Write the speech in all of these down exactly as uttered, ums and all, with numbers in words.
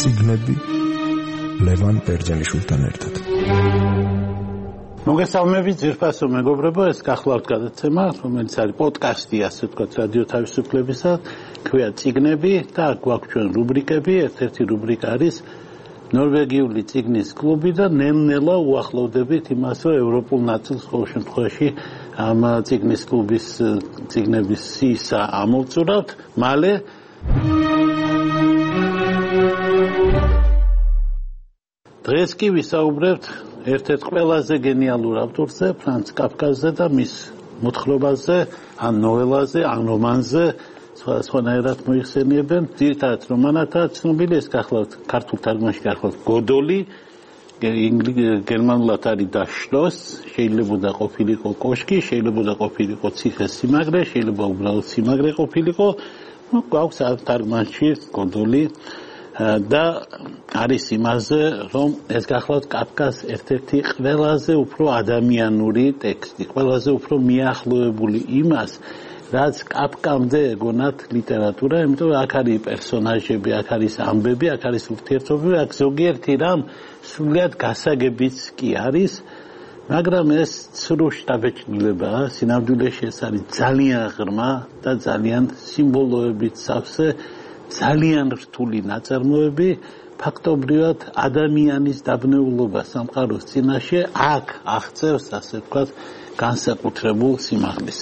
წიგნები ლევან ბერძენიშვილთან ერთად. მოგესალმებით ძვირფასო მეგობრებო, ეს გახლავთ გადაცემა, რომელიც არის პოდკასტი, ასე ვთქვათ, რადიო თავისუფლებისა, ქვია წიგნები და გვაქვს ჩვენ რუბრიკები. ერთ-ერთი რუბრიკა არის ნორვეგიული წიგნის კლუბი და ნელ-ნელა უახლოვდებით იმას, რომ ევროპულ ნაწილს ყოველ შემთხვევაში ამ წიგნის კლუბის წიგნების სიისა ამოვწურავთ. მალე დღეს კი ვისაუბრებთ ერთ-ერთ ყველაზე გენიალურ ავტორზე, ფრანც კაფკაზე და მის მოთხრობაზე, ან ნოველაზე, ან რომანზე, სხვადასხვანაირად მოიხსენიებენ. ძირითადად რომანათაა ცნობილი, ეს გახლავთ ქართულ თარგმანში გახლავთ გოდოლი, გერმანულად არის და შლოს, შეიძლება ყოფილიყო კოშკი, შეიძლება ყოფილიყო ციხე-სიმაგრე, შეიძლება უბრალოდ სიმაგრე ყოფილიყო. ნუ გვაქვს თარგმანში გოდოლი და არის იმაზე, რომ ეს გახლავთ კაფკას ერთ-ერთი ყველაზე უფრო ადამიანური ტექსტი, ყველაზე უფრო მიახლოებული იმას, რაც კაფკამდე ეგონათ ლიტერატურა, იმიტომ რომ აქ არის პერსონაჟები, აქ არის ამბები, აქ არის ურთიერთობები, აქ ზოგიერთი რამ სრულიად გასაგებიც კი არის, მაგრამ ეს ცრუ შთაბეჭდილებაა, სინამდვილეში ეს არის ძალიან ღრმა და ძალიან სიმბოლოებით სავსე, ძალიან რთული ნაწარმოები, ფაქტობრივად ადამიანის დაბნეულობა სამყაროს წინაშე აქ აღწევს, ასე ვთქვათ, განსაკუთრებულ სიმაღლეს.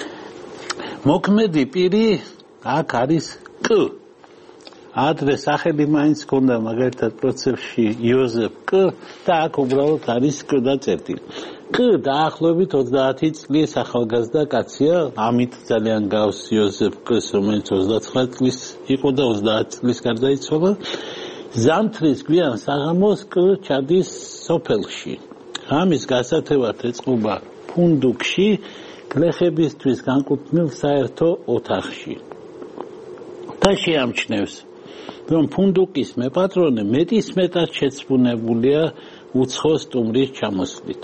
მოქმედი პირი აქ არის კ. ადრე სახელი მაინც ჰქონდა მაგალითად პროცესში იოზეფ კ და აქ უბრალოდ არის კ და წერტილი. კ დაახლოებით ოცდაათი წლის ახალგაზრდა კაცია, ამით ძალიან გავს იოზეფ კ-ს, რომელიც ოცდაცხრა წლის იყო და ოცდაათი წლის გარდაიცვალა. ზამთრის გვიან საღამოს კ ჩადის სოფელში. ღამის გასათევად ეწყობა ფუნდუკში, გლეხებისთვის განკუთვნილ საერთო ოთახში. და შეამჩნევს, რომ ფუნდუკის მეპატრონე მეტისმეტად შეცვუნებულია უცხო სტუმრის ჩამოსვლით.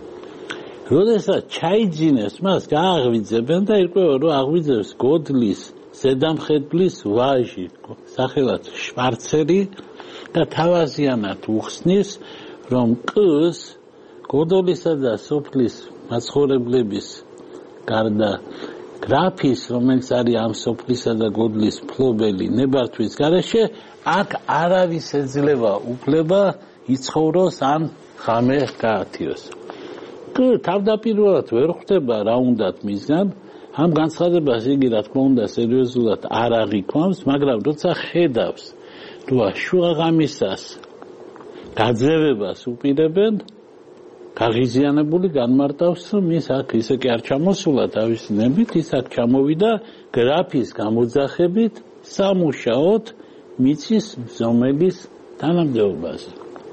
როდესაც ჩაიძინებს მას, გააღვიძებენ და ირკვევა, რომ აღვიძებს გოდლის ზედამხედლის ვაჟი, სახელად შვარცერი და თავაზიანად უხსნის, რომ კ-ს გოდოლისა და სოფლის მაცხოვრებლების გარდა გრაფის, რომელიც არის ამ სოფლისა და გოდლის მფლობელი ნებართვის გარეშე, აქ არავის ეძლევა უფლება იცხოვროს ან ღამე გაათიოს. კ თავდაპირველად ვერ ხვდება რა უნდათ მისგან, ამ განცხადებას იგი რა თქმა უნდა სერიოზულად არ აღიქვამს, მაგრამ როცა ხედავს, რომ შუაღამისას გაძევებას უპირებენ, გაღიზიანებული განმარტავს, რომ ის აქ ისე კი არ ჩამოსულა თავისი ნებით, ის აქ ჩამოვიდა გრაფის გამოძახებით სამუშაოდ მიწის მზომელის თანამდებობაზე.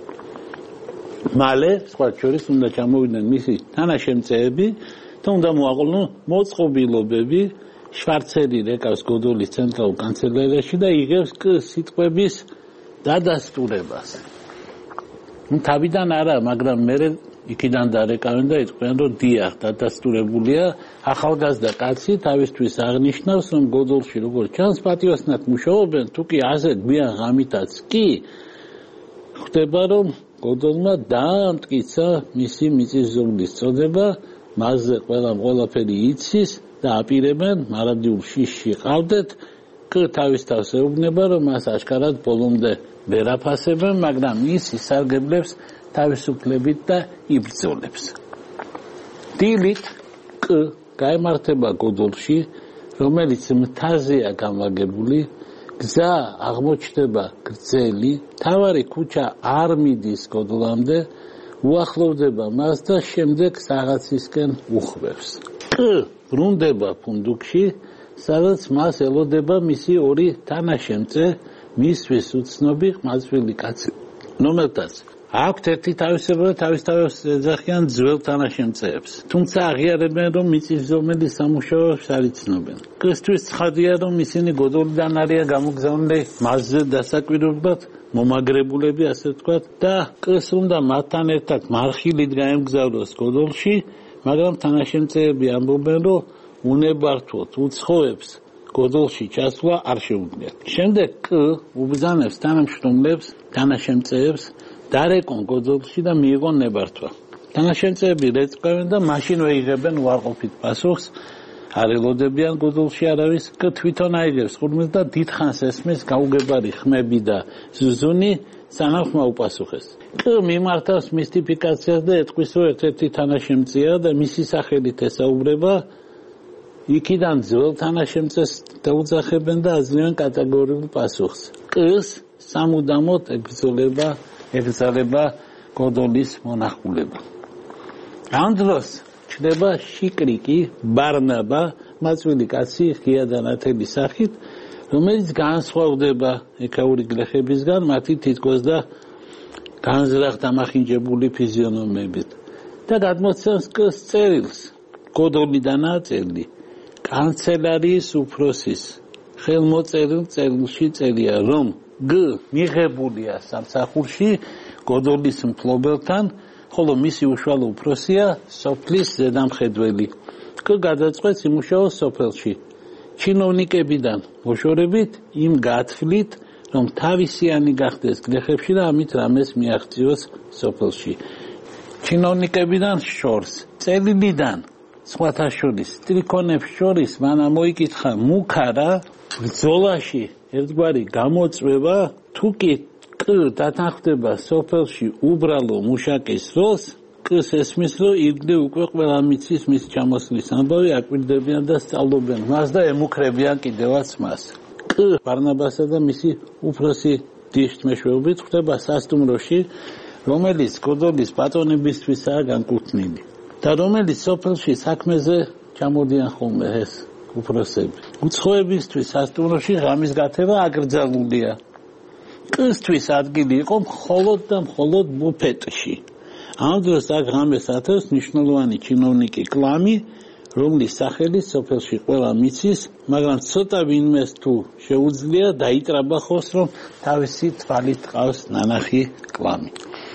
მალე, სხვა შორის, უნდა ჩამოვიდნენ მისი თანაშემწეები და უნდა მოაყოლონ მოწყობილობები, შვარცერი რეკავს გოდოლის ცენტრალურ კანცელერიაში და იღებს კ სიტყვების დადასტურებას. ნუ თავიდან არა, მაგრამ მერე იქიდან დარეკავენ და იტყვიან, რომ დიახ, დადასტურებულია, ახალგაზრდა კაცი თავისთვის აღნიშნავს, რომ გოდოლში როგორც ჩანს პატიოსნად მუშაობენ, თუ კი ასე გვიან ღამითაც კი ხდება, რომ გოდოლმა დაამტკიცა მისი მიწისძვრლის წოდება, მასზე ყველამ ყველაფერი იცის და აპირებენ მარადიულ შიშში ყავდეთ. კ თავის თავს ეუბნება, რომ მას აშკარად ბოლომდე ვერ აფასებენ, მაგრამ ის ისარგებლებს თავისუფლებით და იბრძოლებს. დილით კ გაემართება გოდოლში, რომელიც მთაზეა განლაგებული, გზა აღმოჩნდება გრძელი, მთავარი ქუჩა არ მიდის გოდოლამდე, უახლოვდება მას და შემდეგ საღაცისკენ უხვევს. კ ბრუნდება ფუნდუკში, სადაც მას ელოდება მისი ორი თანაშემწე, მისთვის უცნობი ყმაწვილი კაცი, რომელთაც აქვთ ერთი თავისებურება, თავის თავს ეძახიან ძველ თანაშემწეებს. თუმცა აღიარებენ, რომ მიწისძვრლის სამუშაოებს არ იცნობენ. კ-ისთვის ცხადია, რომ ისინი გოდოლიდან არიან გამოგზავნილი მასზე დასაკვირვებლად, მომაგრებულები, ასე ვთქვათ, და კ-ს უნდა მათთან ერთად მარხილით გაემგზავროს გოდოლში, მაგრამ თანაშემწეები ამბობენ, რომ უნებართვოდ უცხოებს გოდოლში ჩასვლა არ შეუძლია. შემდეგ კი უბრძანებს თანამშრომლებს, თანაშემწეებს დარეკონ გოდოლში და მიიღონ ნებართვა. თანაშემწეები რეწყვევენ და მაშინვე იღებენ უარყოფით პასუხს. არ ელოდებიან გოდოლში არავის, კი თვითონ აიღებს ხურმილს და დიდხანს ესმის გაუგებარი ხმები და ზუზუნი, სანამ ხმა უპასუხეს. კი მიმართავს მისტიფიკაციას და ეტყვის, რომ ერთ-ერთი თანაშემწეა და მისი სახელით ესაუბრება, იქიდან ძველ თანაშემწეს დაუძახებენ და აძლევენ კატეგორიულ პასუხს. კს სამუდამოდ ებრძოლება, ებრძალება გოდოლის მონახულება. ამ დროს ჩნდება შიკრიკი, ბარნაბა, მაწვილი კაცი ღია და ნათელი სახით, რომელიც განსხვავდება ეკაური გლეხებისგან, მათი თითქოს და განზრახ დამახინჯებული ფიზიონომებით და გადმოცემს კს წერილს, გოდოლიდანაა წერილი. კანცელარიის უფროსის ხელმოწერილ წერილში წერია, რომ გ მიღებულია სამსახურში გოდოლის მფლობელთან, ხოლო მისი უშუალო უფროსია სოფლის ზედამხედველი. კ გადაწყვეტს იმუშაოს სოფელში. ჩინოვნიკებიდან მოშორებით იმ გათვლით, რომ თავისიანი გახდეს გლეხებში და ამით რამეს მიაღწიოს სოფელში. ჩინოვნიკებიდან შორს, წერილიდან სხვათა შორის, სტრიქონებს შორის მან მოიკითხა მუქარა ბრძოლაში ერთგვარი გამოწვევა, თუ კი კ დათანხმდება სოფელში უბრალო მუშაკის როლს, კს ესმის, რომ ირგვლივ უკვე ყველა მიცის მის ჩამოსვლის ამბავი, აკვირდებიან და სწავლობენ მას და ემუქრებიან კიდევაც მას. კ ბარნაბასა და მისი უფროსი დიშთ მეშვეობით ხვდება სასტუმროში, რომელიც გოდოლის ბატონებისთვისაა განკუთვნილი. და რომელიც სოფელში საქმეზე ჩამოდიან ხოლმე ეს უფროსები. უცხოებისთვის სასტუმროში ღამის გათება აკრძალულია. კსთვის ადგილი იყო მხოლოდ და მხოლოდ ბუფეტში. ამ დროს აქ ღამეს ათევს მნიშვნელოვანი ჩინოვნიკი კლამი, რომლის სახელით სოფელში ყველა მიცის, მაგრამ ცოტა ვინმეს თუ შეუძლია დაიტრაბახოს, რომ თავისი თვალით ყავს ნანახი კლამი.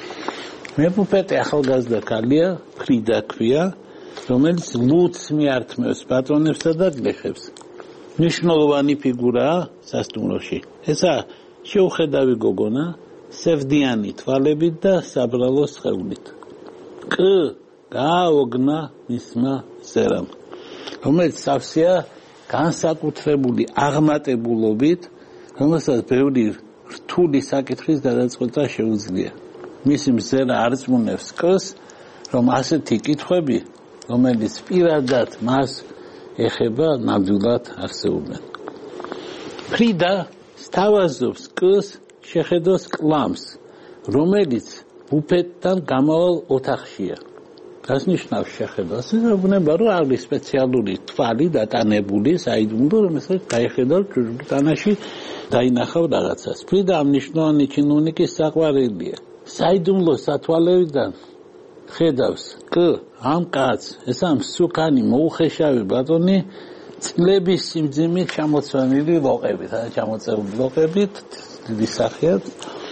მეფუპეტე ახალგაზრდა ქალია, ფრიდა ქვია, რომელიც ლუდს მიართმევს ბატონებსა და გლეხებს. მნიშვნელოვანი ფიგურაა სასტუმროში. ესა შეუხედავი გოგონა, სევდიანი თვალებით და საბრალო სხეულით. კ გააოგნა მისმა ზერამ, რომელიც სავსეა განსაკუთრებული აღმატებულობით, რომელსაც ბევრი რთული საკითხის გადაწყვეტა შეუძლია. მისი მზერა არწმუნებს კს, რომ ასეთი კითხვები, რომელიც პირადად მას ეხება, ნამდვილად არსებობენ. ფრიდა სთავაზობს კს შეხედოს კლამს, რომელიც ბუფეტთან გამავალ ოთახშია. Das ნიშნავს შეხედოს, ეუბნება, რომ არის სპეციალური თვალი დატანებული, საიდუმლო, რომელსაც დაიხედავ ჯუჯუტანაში დაინახავ რაღაცას. ფრიდა ამ მნიშვნელოვანი ჩინოვნიკის საყვარელია. საიდუმლო სათვალევიდან ხედავს კ ამ კაც, ეს ამ სუკანი მოუხეშავი ბატონი წლების სიმძიმით ჩამოცვენილი ლოყებით, ან ჩამოწერილი ლოყებით, დიდი სახეად.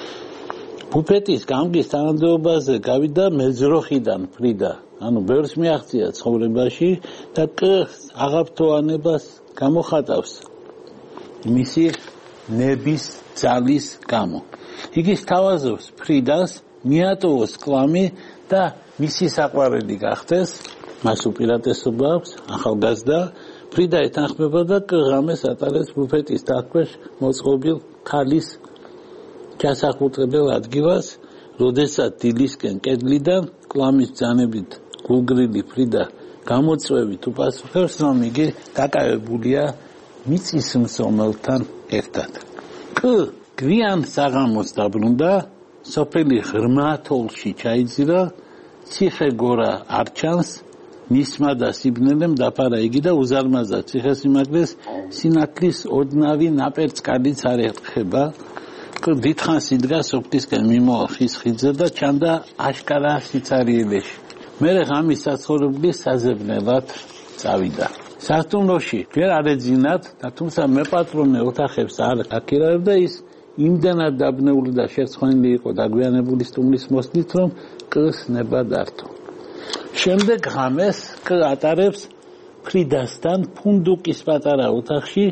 ბუფეტის გამგის თანამდებობაზე გავიდა მეძროხიდან ფრიდა, ანუ ბევრს მიაღწია ცხოვრებაში და კ აღაფრთოვანებას გამოხატავს მისი ნების ძალის გამო. იგი სთავაზობს ფრიდას მიატოვოს კლამი და მისი საყვარელი გახდეს, მას უპირატესობა აქვს, ახალგაზრდა. ფრიდა ეთანხმება და კ ღამეს ატარებს ბუფეტის დათქვეშ მოწყობილ ქალის ჩასახუტებელ ადგილას, როდესაც დილისკენ კედლიდან კლამის ბრძანებით გულგრილი ფრიდა გამოწვევით უპასუხებს, რომ იგი დაკავებულია მიწის მსომელთან ერთად. კ გვიან საღამოს დაბრუნდა, სოფელი ღრმა თოლში ჩაიძირა, ციხე გორა არ ჩანს, მისმა და სიბნელემ დაფარა იგი და უზარმაზა ციხესიმაგრეს სინათლის ოდნავი ნაპერწკალიც არ ეხება. დიდხანს იდგა სოფლისკენ მიმოვალ ხის ხიდზე და ჩანდა აშკარა სიცარიელეში. მერე ღამის საცხოვრებლის საზებნელად წავიდა. სასტუმროში ვერ არ ეძინათ და თუმცა მეპატრონე ოთახებს არ აკირავებდა, ის იმდენად დაბნეული და შერცხვენილი იყო დაგვიანებული სტუმრის მოსვლით, რომ კს ნება დართო. შემდეგ ღამეს კ ატარებს ფრიდასთან ფუნდუკის პატარა ოთახში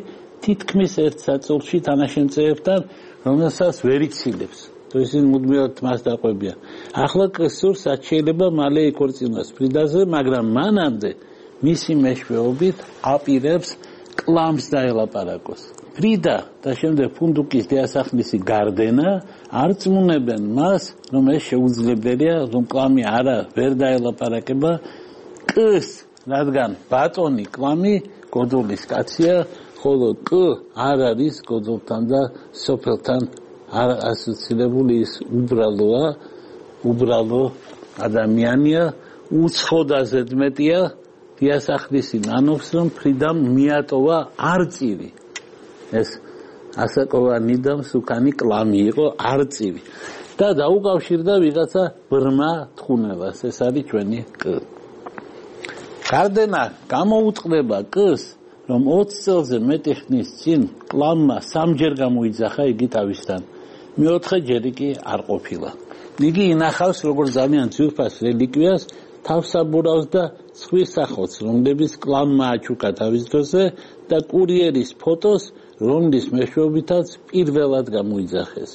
თითქმის ერთ საწოლში თანაშემწეებთან, რომელსაც ვერ იცილებს. ისინი მუდმივად მას დაყვებიან. ახლა კსურს რაც შეიძლება მალე იქორწინოს ფრიდაზე, მაგრამ მანამდე მისი მეშვეობით აპირებს კლამს დაელაპარაკოს. ფრიდა და შემდეგ ფუნდუკის დიასახლისი გარდენა არ წმუნებენ მას, რომ ეს შეუძლებელია, რომ კლამი არა ვერ დაელაპარაკება კს, რადგან ბატონი კლამი გოდოლის კაცია, ხოლო კ არ არის გოდოლთან და სოფელთან არ ასოცირებული, ის უბრალოა, უბრალო ადამიანია, უცხო და ზედმეტია. დიასახლისი ნანობს, რომ ფრიდამ მიატოვა არწივი. ეს ასაკოვანი და მსუქანი კლამი იყო არწივი. და დაუკავშირდა ვიღაცა ბრმა თხუნებას. ეს არის ჩვენი კ. გარდენა გამოუწყდება კს, რომ ოცი წელზე მეტი ხნის წინ კლამმა სამჯერ გამოიძახა იგი თავისთან. მეოთხე ჯერი კი არ ყოფილა. იგი ინახავს როგორც ძალიან ძვირფას რელიკვიას, თავსაბურავს და ცხვრის სახოც, რომლებიც კლამმა აჩუქა თავის დროზე და კურიერის ფოტოს, რომლის მეშვეობითაც პირველად გამოიძახეს.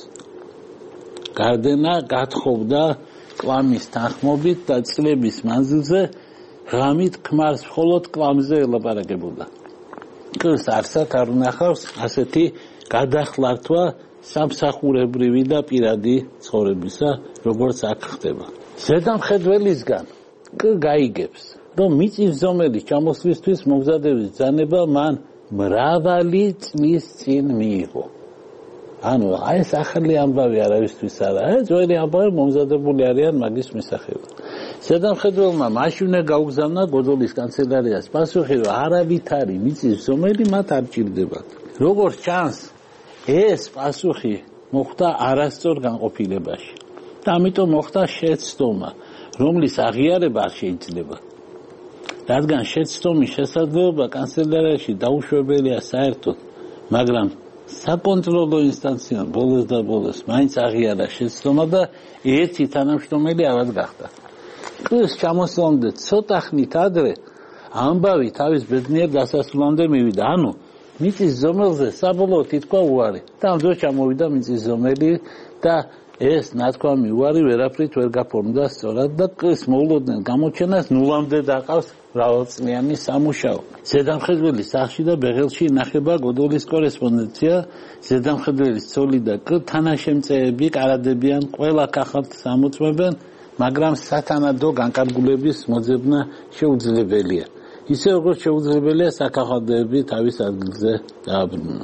გარდენა გათხოვდა კლამის თანხმობით და წლების მანძილზე ღამით ქმარს მხოლოდ კლამზე ელაპარაკებოდა. კს არსად არ უნახავს ასეთი გადახლართვა სამსახურებრივი და პირადი ცხოვრებისა, როგორც აქ ხდება. ზედამხედველისგან კ გაიგებს, რომ მიწის ზომელის ჩამოსვლისთვის მომზადების ბრძანება მან მრავალი წლის წინ მიიღო. ანუ აი ეს ახალი ამბავი არავისთვის არა, ეს ძველი ამბავი მომზადებული არიან მაგის მისახებად. ზედამხედველმა მაშინვე გაუგზავნა გოდოლის კანცელარიას პასუხი, რომ არავითარი მიწის ზომელი მათ არ ჭირდებათ. როგორც ჩანს, ეს პასუხი მოხდა არასწორ განყოფილებაში და ამიტომ მოხდა შეცდომა, რომლის აღიარება არ შეიძლება. რადგან შეცდომის შესაძლებლობა კანცელარიაში დაუშვებელია საერთოდ, მაგრამ საკონტროლო ინსტანციამ ბოლოს და ბოლოს მაინც აღიარა შეცდომა და ერთი თანამშრომელი ავად გახდა. კს ჩამოსვლამდე ცოტა ხნით ადრე ამბავი თავის ბედნიერ დასასრულამდე მივიდა. ანუ მიწის ზომელზე საბოლოოდ ითქვა უარი და ამ დროს ჩამოვიდა მიწის ზომელი და ეს ნათქვამი უარი ვერაფრით ვერ გაფორმდა სწორად და კს მოულოდნელ გამოჩენას ნულამდე დაყავს მრავალწლიანი სამუშაო. ზედამხედველის სახლში და ბეღელში ინახება გოდოლის კორესპონდენცია. ზედამხედველის ცოლი და კ თანაშემწეები კარადებიან, ყველა კახალთ ამოწმებენ, მაგრამ სათანადო განკარგულების მოძებნა შეუძლებელია. ისე როგორც შეუძლებელია საკახალდეები თავის ადგილზე დააბრუნონ.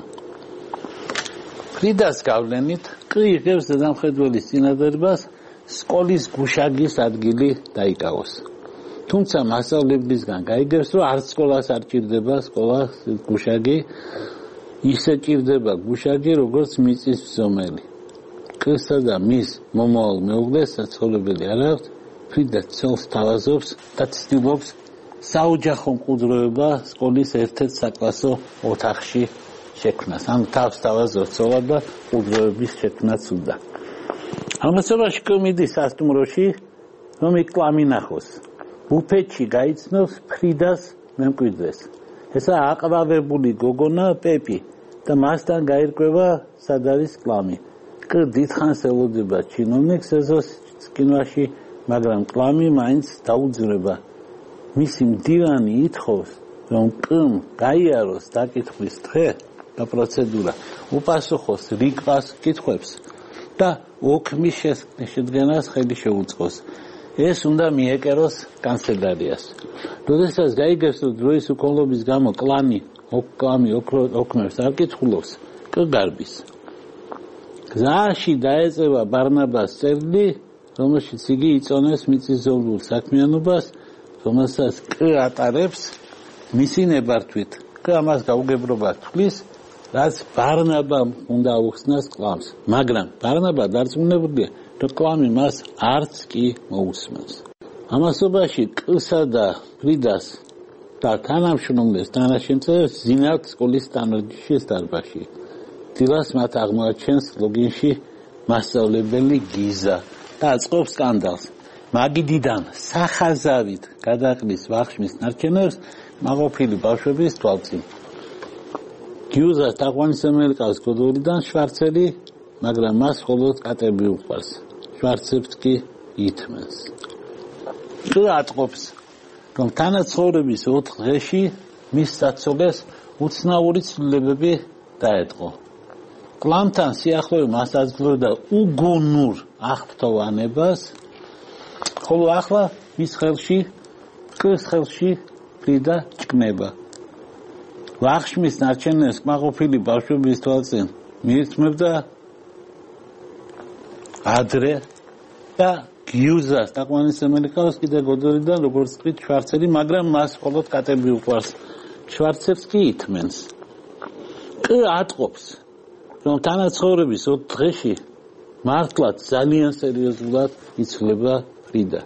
ფრიდას გავლენით კ იღებს ზედამხედველის წინადადებას სკოლის გუშაგის ადგილი დაიკავოს. თუმცა მასწავლებლისგან გაიგებს, რომ არც სკოლას არ ჭირდება სკოლას გუშაგი, ისე ჭირდება გუშაგი, როგორც მიწის ზომელი. კსა და მის მომავალ მეუღლეს საცხოვრებელი არ აქვს, ფრიდა ცოლს თავაზობს და ცდილობს საოჯახო მყუდროება სკოლის ერთ-ერთ საკლასო ოთახში შექმნას. ანუ თავს თავაზობს ცოლა და მყუდროების შექმნაც უნდა. ამასობაში კ მიდის სასტუმროში, რომ იქ კლამი ნახოს. ბუფეტში გაიცნობს ფრიდას მემკვიდრეს. ესა აყვავებული გოგონა პეპი და მასთან გაირკვევა სად არის კლამი. კ დიდხანს ელოდება ჩინოვნიკს ეზოს წკინვაში, მაგრამ კლამი მაინც დაუძრება. მისი მდივანი ითხოვს, რომ კ-მ გაიაროს დაკითხვის დღე და პროცედურა, უპასუხოს რიგ კითხვებს და ოქმის შედგენას ხელი შეუწყოს. ეს უნდა მიეკეროს კანცელარიას. როდესაც გაიგებს, რომ დროის უქონლობის გამო კლანი ოკლამი ოქმებს არ კითხულობს, კ გარბის. გზაში დაეწევა ბარნაბას წერილი, რომელშიც იგი იწონებს მიწის ზომულ საქმიანობას, რომელსაც კ ატარებს მისი ნებართვით. კ ამას გაუგებრობა თვლის, რაც ბარნაბამ უნდა აუხსნას კლამს. მაგრამ ბარნაბა დარწმუნებულია, რომ კლამი მას არც კი მოусმენს. ამასობაში კსა და ფრიდას და თანამშრომლებს თანაშემწეებს ზინავთ სკოლის სტანდარტის დარბაზში. დილას მათ აღმოაჩენს ლოგინში მასწავლებელი გიზა და აწყობს სკანდალს. მაგიდიდან სახაზავით გადაყრის ვახშმის ნარჩენებს მაყოფილი ბავშვების თვალწინ. გიუზას თაყვანისმცემელი ყავს გოდოლიდან შვარცელი, მაგრამ მას მხოლოდ კატები უყვარს. შვარცებს კი ითმენს. თუ ატყობს, რომ თანაცხოვრების ოთხ დღეში მის საცოლეს უცნაური ცვლილებები დაეტყო. კლამთან სიახლოვე მას აძლევდა უგუნურ აღფრთოვანებას, ხოლო ახლა მის ხელში, მტკვის ხელში ფრიდა ჭკნება. ვახშმის ნარჩენებს კმაყოფილი ბავშვების თვალწინ მიირთმევდა ადრე და გიუზას თაყვანისმცემელი ყავს კიდე გოდოლიდან როგორც თქვით შვარცელი, მაგრამ მას მხოლოდ კატები უყვარს. შვარცებს კი ითმენს. კ ატყობს, რომ თანაცხოვრების ოთხ დღეში მართლაც ძალიან სერიოზულად იცვლება ფრიდა.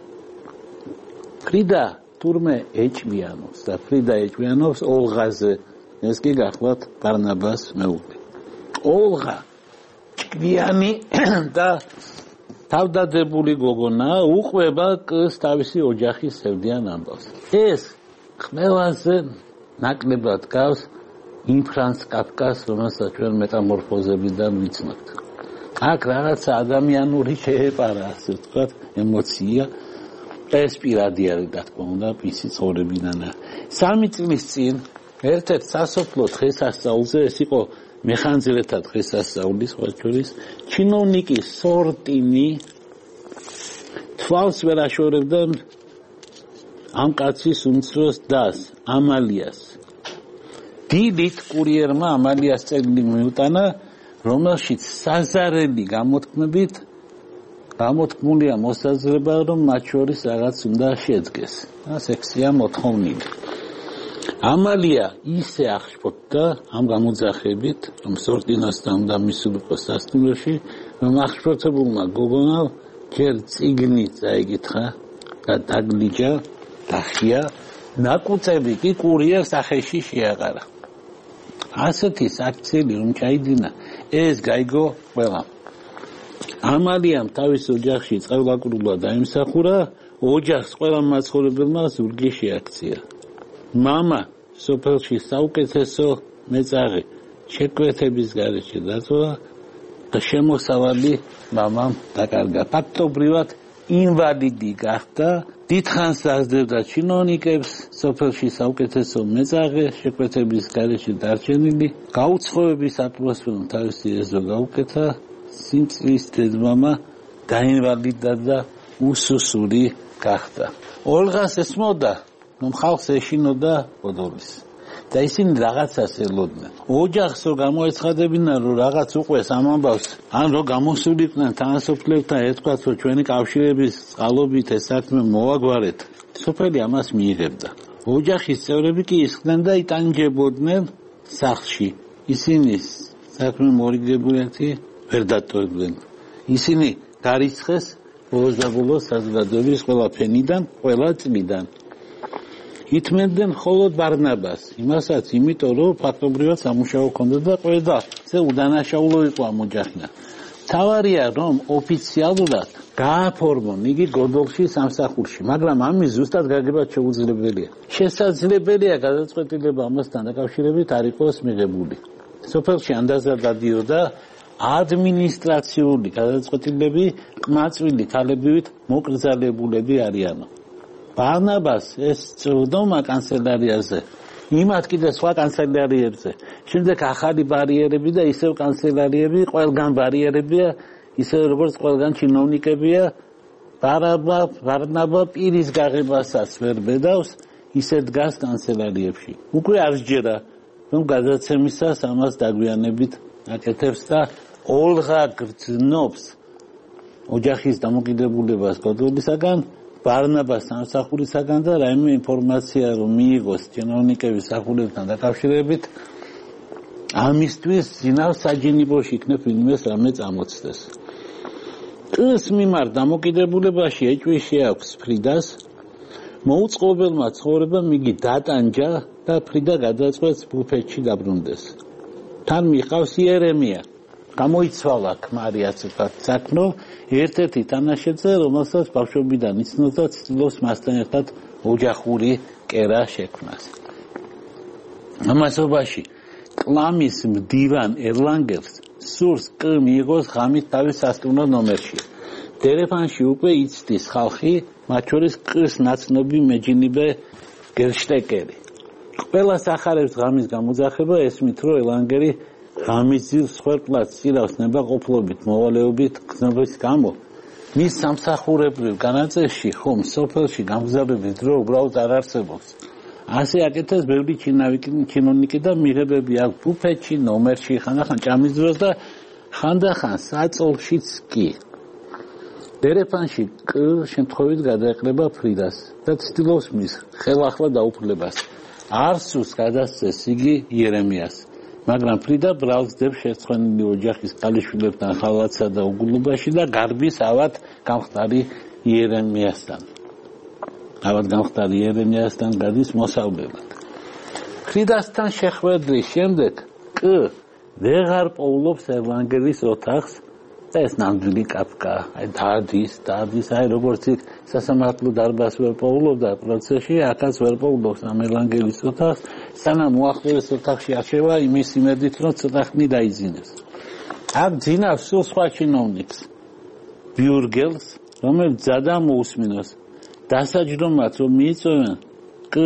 ფრიდა თურმე ეჭვიანობს და ფრიდა ეჭვიანობს ოლღაზე. ეს კი გახლავთ ბარნაბას მეუღლე. ოლღა ჭკვიანი და თავდადებული გოგონა უყვება კს თავისი ოჯახის სევდიან ამბავს. ეს ყველაზე ნაკლებად გავს იმ ფრანც კაფკას, რომელსაც ჩვენ მეტამორფოზებიდან ვიცნობთ. აქ რაღაცა ადამიანური შეეპარა, ასე ვთქვათ, ემოცია. ეს პირადი არის, რა თქმა უნდა, მისი ცხოვრებიდან. სამი წლის წინ ერთ-ერთ სასოფლო დღესასწაულზე, ეს იყო მეხანძრეთა დღესასწაული, სხვა შორის, ჩინოვნიკი სორტინი თვალს ვერ აშორებდა ამ კაცის უმცროს დას, ამალიას. დილით კურიერმა ამალიას წერილი მიუტანა, რომელშიც საზარელი გამოთქმებით გამოთქმულია მოსაზრება, რომ მათ შორის რაღაც უნდა შედგეს. ეს ექვსია მოთხოვნილი. ამალია ისე აღშფოთდა ამ გამოძახებით, რომ სორტინასთან უნდა მისულიყო სასტუმროში, რომ აღშფოთებულმა გოგონამ ჯერ წიგნი წაიკითხა და დაგლიჯა, დახია, ნაკუწები კი კურიერს სახეში შეაყარა. ასეთი საქციელი რომ ჩაიდინა, ეს გაიგო ყველამ. ამალიამ თავის ოჯახში წყევლაკრულად დაიმსახურა, ოჯახს ყველა მაცხოვრებელმა ზურგი შეაქცია. მამა სოფელში საუკეთესო მეწაღე შეკვეთების გარეშე დაწვა და შემოსავალი მამამ დაკარგა. ფაქტობრივად ინვალიდი გახდა, დიდხანს აღზევდა ჩინოვნიკებს, სოფელში საუკეთესო მეწაღე შეკვეთების გარეშე დარჩენილი, გაუცხოების ატმოსფერომ თავისი ეზო გაუკეთა, სიმწლის დედმამა დაინვალიდა და უსუსური გახდა. ოლღას ესმოდა, რომ ხალხს ეშინოდა გოდოლის და ისინი რაღაცას ელოდნენ. ოჯახს რო გამოეცხადებინა, რომ რაღაც უყვეს ამ ამბავს, ან რო გამოსულიყვნენ თანასოფლებთან, ეთქვათ, რომ ჩვენი კავშირების წყალობით ეს საქმე მოვაგვარეთ, სოფელი ამას მიიღებდა. ოჯახის წევრები კი ისხდნენ და იტანჯებოდნენ სახლში. ისინი საქმე მორიგებულეთი ვერ დატოვებდნენ. ისინი გარიცხეს ბოლოს და ბოლოს საზოგადოების ყველა ფენიდან, ყველა წლიდან. ითმენდნენ მხოლოდ ბარნაბას, იმასაც, იმიტომ რომ ფაქტობრივად სამუშაო ჰქონდა და ყველაზე უდანაშაულო იყო ამ ოჯახიდან. თავარია, რომ ოფიციალურად გააფორმონ იგი გოდოლში სამსახურში, მაგრამ ამის ზუსტად გაგება შეუძლებელია. შესაძლებელია გადაწყვეტილება ამასთან დაკავშირებით არ იყოს მიღებული. სოფელში ანდაზა დადიოდა ადმინისტრაციული გადაწყვეტილები ყმაწვილი ქალებივით მოკრძალებულები არიანო. ბარნაბას ეს წვდომა კანცელარიაზე, იმათ კიდე სხვა კანცელარიებზე, შემდეგ ახალი ბარიერები და ისევ კანცელარიები, ყველგან ბარიერებია, ისევ როგორც ყველგან ჩინოვნიკებია, ბარაბა, ბარნაბა პირის გაღებასაც ვერ ბედავს, ისე დგას კანცელარიებში. უკვე არ სჯერა, რომ გადაცემისას ამას დაგვიანებით აკეთებს და ოლღა გრძნობს ოჯახის დამოკიდებულებას გოდოლისაგან, ბარნაბას სამსახურისაგან და რაიმე ინფორმაცია რომ მიიღოს ჩინოვნიკების სახულებთან დაკავშირებით, ამისთვის ძინავს საჯინიბოში იქნებ ვინმეს რამე წამოწდეს. კს მიმართ დამოკიდებულებაში ეჭვი შეაქვს ფრიდას, მოუწყობელმა ცხოვრებამ იგი დატანჯა და ფრიდა გადაწყვეტს ბუფეტში დაბრუნდეს. თან მიყავს იერემია, გამოიცვალა ქმარიაც ვთქვათ საქმრო, ერთ-ერთი თანაშეწე, რომელსაც ბავშვობიდან იცნობს და ცდილობს მასთან ერთად ოჯახური კერა შექმნას. ამასობაში კლამის მდივან ერლანგერს სურს კ მიიღოს ღამით თავის სასტუმრო ნომერში. დერეფანში უკვე იცდის ხალხი, მათ შორის კ-ს ნაცნობი მეჯინიბე გერშტეკერი. ყველას ახარებს ღამის გამოძახება, ესმით რომ ერლანგერი ღამისძილ სხერპლად წირავს ნებაყოფლობით, მოვალეობით, გზნობის გამო. მის სამსახურებრივ განაწესში ხომ სოფელში გამგზავრების დრო უბრალოდ არ არსებობს. ასე აკეთებს ბევრი ჩინოვნიკი და მიღებები აქვს ბუფეტში, ნომერში, ხანდახან ჭამის დროს და ხანდახან საწოლშიც კი. დერეფანში კ შემთხვევით გადაეყრება ფრიდას და ცდილობს მის ხელახლა დაუფლებას. არსუს გადასცეს იგი იერემიას. მაგრამ ფრიდა ბრალსდებს შეცხენილი ოჯახის ქალიშვილებთან ხალვატსა და უგულობაში და გარბის ავად გამხდარი იერემიასთან. ავად გამხდარი იერემიასთან გადის მოსალბებად. ფრიდასთან შეხვედრის შემდეგ კ ვეღარ პოულობს ერლანგერის ოთახს და ეს ნამდვილი კაფკა. აი დადის, დადის, აი როგორც იქ სასამართლო დარბაზს ვერ პოულობდა პროცესში, აქაც ვერ პოულობს ამ ერლანგერის ოთახს, სანამ უახლოეს ოთახში არჩევა იმის იმედით, რომ ცოტა ხნი დაიძინებს. აქ ძინავს სულ სხვა ჩინოვნიკს, ბიურგელს, რომელიც ძადა მოусმინოს. დასაჯდომად რომ მიიწვევენ კ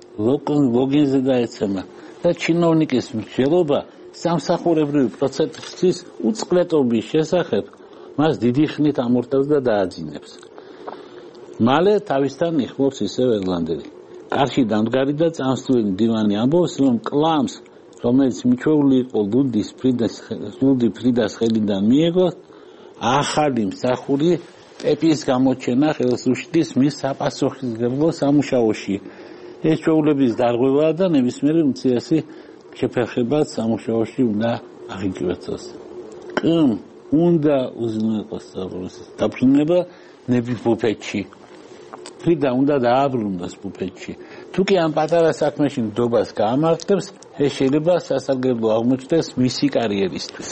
ლოგინზე დაეცემა და ჩინოვნიკის მსჯელობა სამსახურებრივი პროცესის უწყლეტობის შესახებ მას დიდი ხნით ამორთავს და დააძინებს. მალე თავისთან იხმობს ისევ ერლანდერი. კარში დამდგარი და წამსვლელი დივანი ამბობს, რომ კლამს, რომელიც მიჩვეული იყო ლუდის ფრიდას ლუდი ფრიდას ხელიდან მიიღო, ახალი მსახური პეპის გამოჩენა ხელს უშლის მის საპასუხისმგებლო სამუშაოში. ეს ჩვეულების დარღვევაა და ნებისმიერი უმცირესი შეფერხებაც სამუშაოში უნდა აღიკვეცოს. კ უნდა უზრუნველყოს დაბრუნება ნების ბუფეტში. ფრიდა უნდა დააბრუნოს ბუფეტში. თუ კი ამ პატარა საქმეში ნდობას გაამართლებს, ეს შეიძლება სასარგებლო აღმოჩნდეს მისი კარიერისთვის.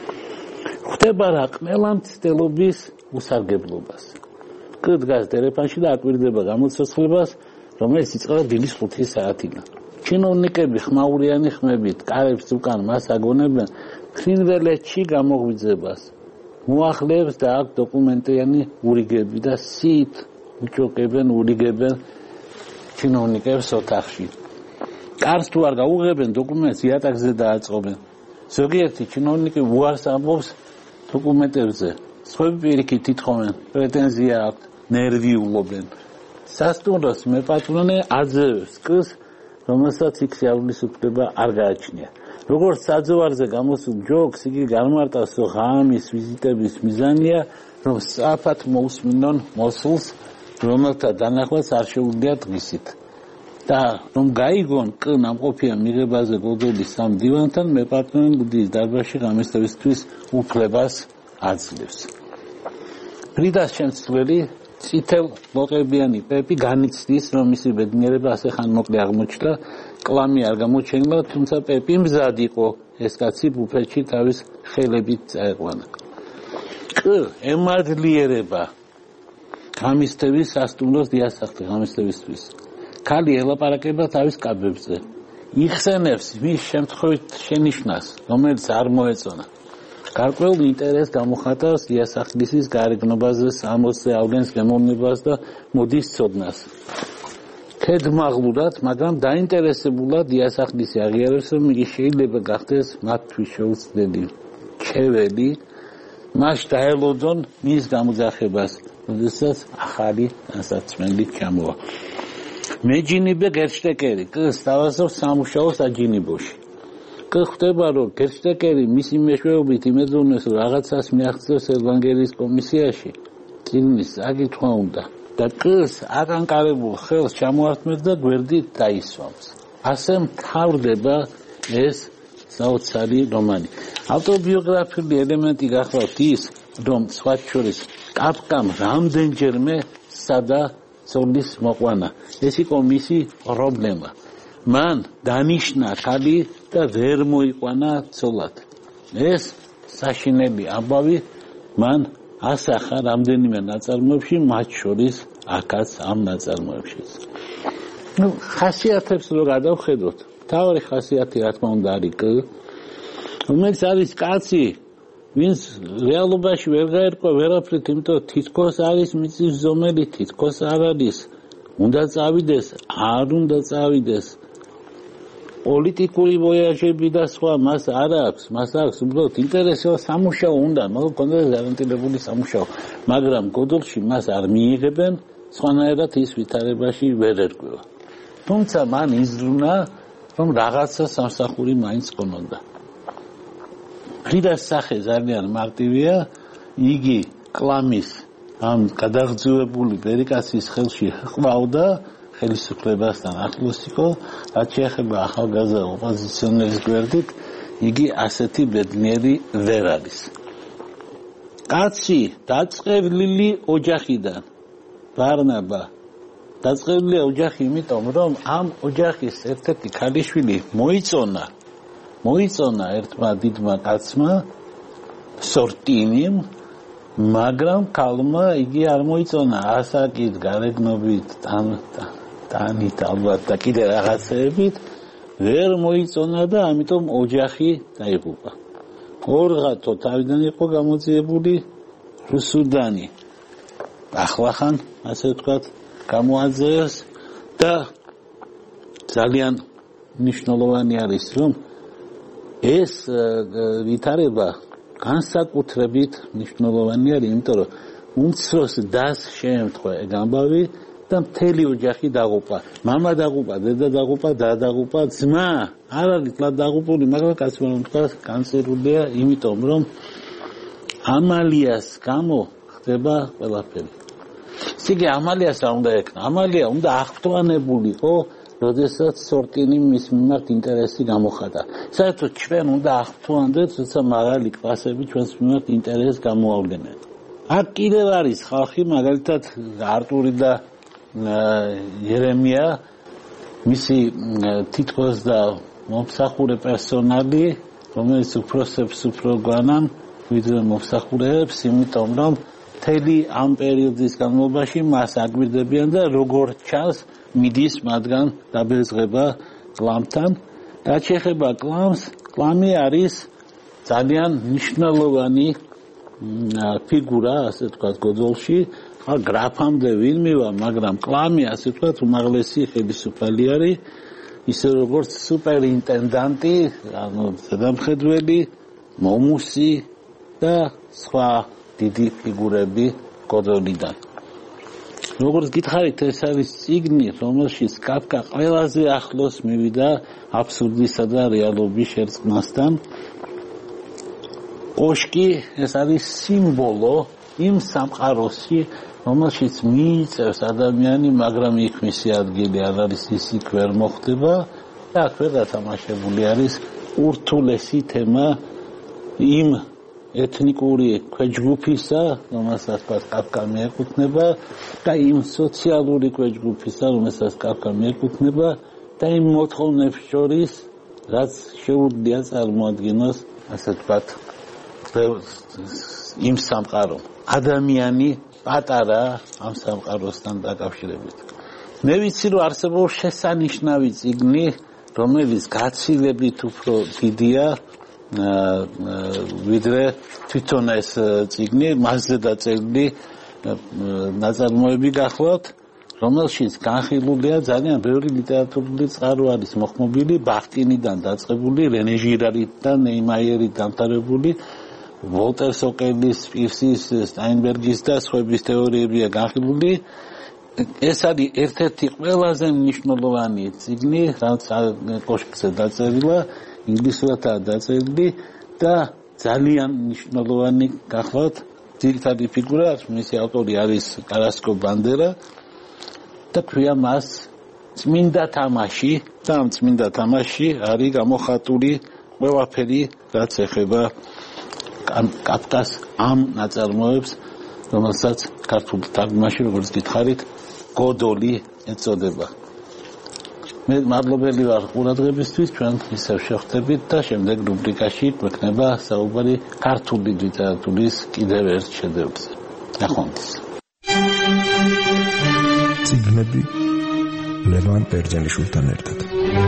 ხდება რა ყველა მცდელობის უსარგებლობას. კ დგას დერეფანში და აკვირდება გამოცოცხლებას, რომელიც იწყება დილის ხუთი საათიდან. ჩინოვნიკები ხმაურიანი ხმებით კარებს უკან მას აგონებენ ფრინველეთში გამოღვიძებას. მოახლეებს და აქვს დოკუმენტიანი ურიგები და სით უჭოკებენ, ურიგებენ ჩინოვნიკებს ოთახში. კარს თუ არ გაუღებენ, დოკუმენტს იატაკზე დააწყობენ. ზოგიერთი ჩინოვნიკი უარს ამბობს დოკუმენტებზე. სხვები პირიქით ითხოვენ, პრეტენზია აქვთ, ნერვიულობენ. სასტუმროს მეპატრონე აძლევს კ-ს, რომელსაც იქ სიავლის უფლება არ გააჩნია. როგორც საძოვარზე გამოსულ ჯოგს, იგი განმარტავს, რომ ღამის ვიზიტების მიზანია, რომ სწრაფად მოусმინონ მოსულს, რომელთა დანახვაც არ შეუძლია დღისით. და რომ გაიგონ კ ნამყოფია მიღებაზე გოდოლის სამ დივანთან, მეპატრონე ლუდის დარბაზში ღამისთვისთვის უფლებას აძლევს. ფრიდას შემცვლელი წითელ ლოყებიანი პეპი განიცდის, რომ მისი ბედნიერება ასე ხანმოკლე აღმოჩნდა, კლამი არ გამოჩენილა, თუმცა პეპი მზად იყო ეს კაცი ბუფეტში თავის ხელებით წაეყვანა. კ ემადლიერება ღამისთების სასტუმროს დიასახლი ღამისთებისთვის. ქალი ელაპარაკება თავის კაბებზე. იხსენებს მის შემთხვევით შენიშვნას, რომელიც არ მოეწონა. გარკვეულ ინტერესს გამოხატავს დიასახლისის გარეგნობაზე, სამოცზე ავგენს გემოვნებას და მოდის ცოდნას. ქედმაღლურად, მაგრამ დაინტერესებულად დიასახლისი აღიარებს, რომ იგი შეიძლება გახდეს მათთვის შეუცვლელი ჩეველი, მას დაელოდონ მის გამოძახებას, როდესაც ახალი დასაცმელი ჩამოვა. მეჯინიბე გერშტეკერი კ-ს დავასწრებს სამუშაოს აჯინიბოში. კ ხდება, რომ გერშტეკერი მისი მეშვეობით იმედოვნებს, რომ რაღაცას მიაღწევს ერლანგერის კომისიაში. წიგნის აკითხვა უნდა და კ-ს აკანკარებულ ხელს ჩამოართმევს და გვერდით დაისვამს. ასე მთავრდება ეს საოცარი რომანი. ავტობიოგრაფიული ელემენტი გახლავთ ის, რომ სხვა შორის კაფკამ რამდენჯერმე სცადა ცოლის მოყვანა. ეს იყო მისი პრობლემა. მან დანიშნა ქალი და ვერ მოიყვანა ცოლად. ეს საშინელი ამბავი მან ასახა რამდენიმე ნაწარმოებში, მათ შორის აქაც ამ ნაწარმოებში. ნუ ხასიათებს რო გადავხედოთ, თავი ხასიათი რა თქმა უნდა არის კ, რომელიც არის კაცი, ვინც რეალობაში ვერ გაერკვა ვერაფრით, იმიტომ თითქოს არის მიწის ზომელი, თითქოს არ არის, უნდა წავიდეს, არ უნდა წავიდეს. პოლიტიკური ვოიაჟები და სხვა მას არ აქვს, მას აქვს უბრალოდ ინტერესო სამუშაო უნდა, მაგრამ კონკრეტულად გარანტირებული სამუშაო, მაგრამ გოდოლში მას არ მიიღებენ, სხვანაირად ის ვითარებაში ვერ ერკვევა. თუმცა მან იზრუნა, რომ რაღაცა სამსახური მაინც ქონოდა. ფრიდას სახე ძალიან მარტივია, იგი კლამის ამ გადაღწევებული ბერიკასის ხელში ჰყავდა, ხელისუფლებასთან ახლოს იყო, რაც შეეხება ახალგაზრდა ოპოზიციონერის გვერდით, იგი ასეთი ბედნიერი ვერ არის. კაცი დაწყევლილი ოჯახიდან, ბარნაბა, დაწყევლილია ოჯახი იმიტომ, რომ ამ ოჯახის ერთ-ერთი ქალიშვილი მოიწონა, მოიწონა ერთმა დიდმა კაცმა, სორტინიმ, მაგრამ ქალმა იგი არ მოიწონა ასაკით, გარეგნობით, ტანით ალბათ და კიდე რაღაცეებით, ვერ მოიწონა და ამიტომ ოჯახი დაიღუპა. ორღათო თავიდან იყო გამოძიებული რუსუდანი. ახლახან, ასე ვთქვათ, გამოაძევეს და ძალიან მნიშვნელოვანი არის, რომ ეს ვითარება განსაკუთრებით მნიშვნელოვანი არის, იმიტომ რომ უმცროს დას შეემთხვა ეგ ამბავი და მთელი ოჯახი დაღუპა. მამა დაღუპა, დედა დაღუპა, და დაღუპა, ძმა არ არის თლად დაღუპული, მაგრამ კაცმა რომ თქვა, განწირულია, იმიტომ რომ ამალიას გამო ხდება ყველაფერი. ისიგი ამალიას რა უნდა ეკნა? ამალია უნდა აღფრთოვანებულიყო, როდესაც სორტინი მის მიმართ ინტერესი გამოხატა. საერთოდ ჩვენ უნდა აღფრთოვანდეთ, როცა მაღალი კლასები ჩვენს მიმართ ინტერესს გამოავლენენ. აქ კიდევ არის ხალხი, მაგალითად არტური და იერემია, მისი თითქოს და მომსახურე პერსონალი, რომელიც უფროსებს უფრო გვანან, ვიდრე მომსახურეებს, იმიტომ რომ მთელი ამ პერიოდის განმავლობაში მას აგვირდებიან და როგორც ჩანს, მიდის მათგან დაბეზღება კლამთან. რაც შეეხება კლამს, კლამი არის ძალიან მნიშვნელოვანი ფიგურა, ასე ვთქვათ, გოდოლში. გრაფამდე ვინ მივა, მაგრამ კლამი, ასე ვთქვათ, უმაღლესი ხელისუფალი არის, ისე როგორც სუპერინტენდანტი, ანუ ზედამხედველი, მომუსი და სხვა დიდი ფიგურები გოდოლიდან. როგორც გითხარით, ეს არის წიგნი, რომელშიც კაფკა ყველაზე ახლოს მივიდა აბსურდისა და რეალობის შერწყმასთან. კოშკი ეს არის სიმბოლო იმ სამყაროსი, რომელშიც მიიწევს ადამიანი, მაგრამ იქ მისი ადგილი არ არის, ის იქ ვერ მოხდება და აქ ვერ დათამაშებული არის ურთულესი თემა იმ ეთნიკური ქვეჯგუფისა, რომელსაც კაფკა მიეკუთვნება და იმ სოციალური ქვეჯგუფისა, რომელსაც კაფკა მიეკუთვნება და იმ მოთხოვნებს შორის, რაც შეუძლია წარმოადგინოს, ასე ვთქვათ, იმ სამყარო. ადამიანი პატარა ამ სამყაროსთან დაკავშირებით. მე ვიცი, რომ არსებობს შესანიშნავი წიგნი, რომელიც გაცილებით უფრო დიდია ვიდრე თვითონ ეს წიგნი, მასზე დაწერილი ნაწარმოები გახლავთ, რომელშიც განხილულია ძალიან ბევრი ლიტერატურული წყარო არის მოხმობილი, ბახტინიდან დაწყებული, რენე ჟირარიდან, ნეიმაიერით დამთავრებული, ვოლტერ სოკელის, პირსის, სტაინბერგის და სხვების თეორიებია განხილული. ეს არის ერთ-ერთი ყველაზე მნიშვნელოვანი წიგნი, რაც კოშკზე დაწერილა, ინგლისურადაა დაწერილი და ძალიან მნიშვნელოვანი გახლავთ. ძირითადი ფიგურა, მისი ავტორი არის კარასკო ბანდერა და ქვია მას წმინდა თამაში და ამ წმინდა თამაში არის გამოხატული ყველაფერი, რაც ეხება კაფკას ამ ნაწარმოებს, რომელსაც ქართულ თარგმანში, როგორც გითხარით, გოდოლი ეწოდება. მე მადლობელი ვარ ყურადღებისთვის, ჩვენ ისევ შევხვდებით და შემდეგ რუბრიკაში გვექნება საუბარი ქართული ლიტერატურის კიდევ ერთ შედევრზე. ნახვამდის. წიგნები ლევან ბერძენიშვილთან ერთად.